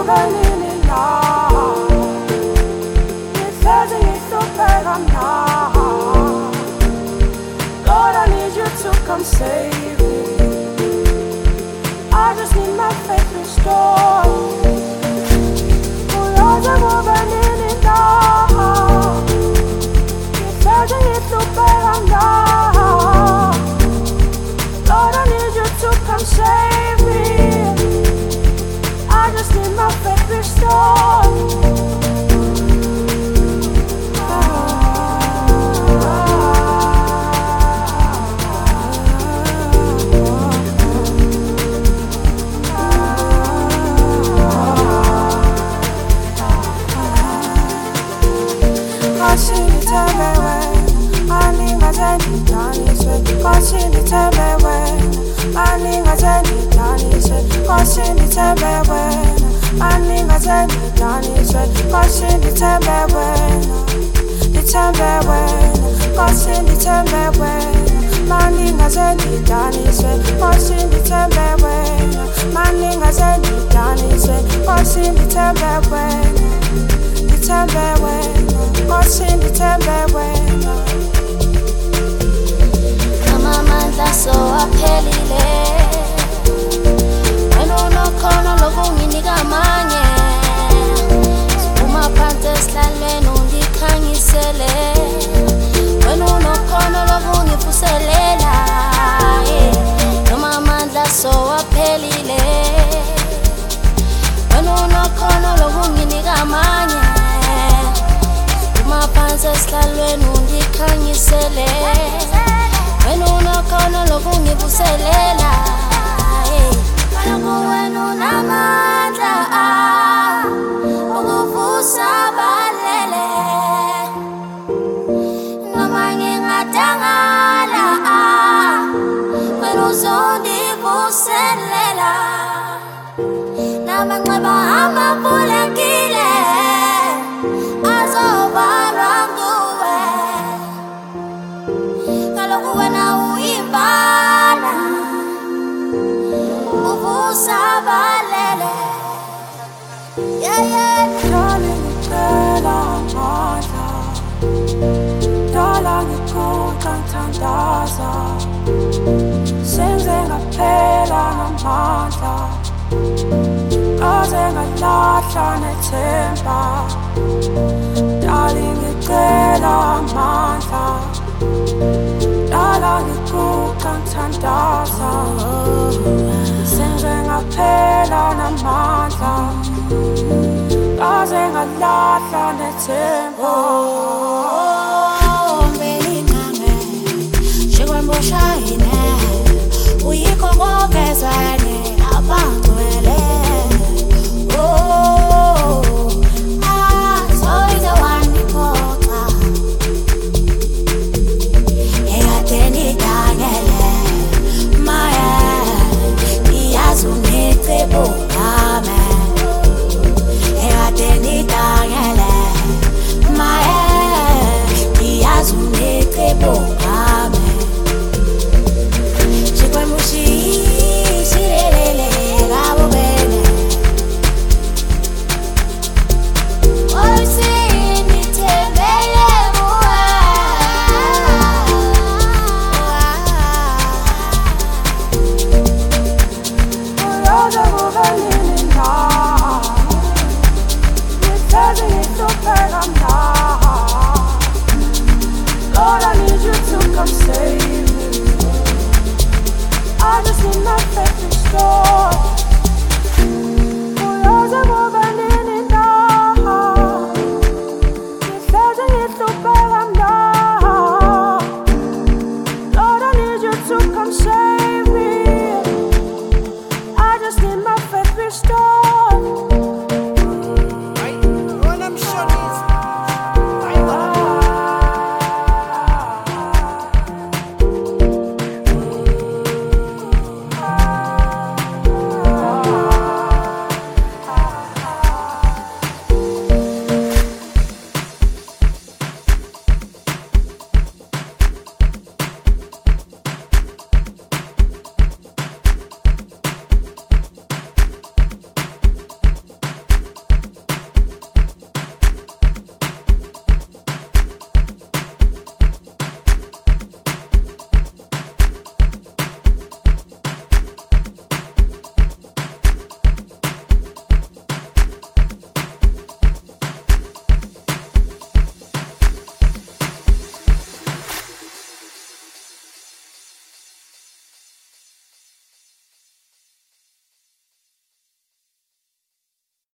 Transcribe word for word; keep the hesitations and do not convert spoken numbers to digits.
ngoba nini la ngihlezi ngihlupheka mna. Lord, I need you to come save me. I just need my faith restored. Uyazi ngoba nini la ngihlezi ngihlupheka mna. Lord, I need you to come save me. I just need my faith restored. Amandla so aphelile, wena unokhona lokunginika amanye. Siphuma phansi esihlalweni ungikhangisele, wena unokhona lokungivuselela. Noma amandla so aphelile, wena unokhona lokunginika amanye. Siphuma phansi esihlalweni ungikhangisele, wena unokhona lokungivuselela. Kaloku wena unamandla ukuvusa abalele, noma ngingadangala wena uzondivuselela. Namanxeba amavulekile azovalwa nguwe. Kaloku wena uyimbala uvusa abalele. Yeah, yeah. Dala ngicela amandla, dala ngiguqa ngithandaza, senze ngaphela ngamandla, kaze ngalahla nethemba. Dala ngicela amandla, dala ngiguqa ngithandaza, senze ngaphela namandla, kaze ngalahla nethemba.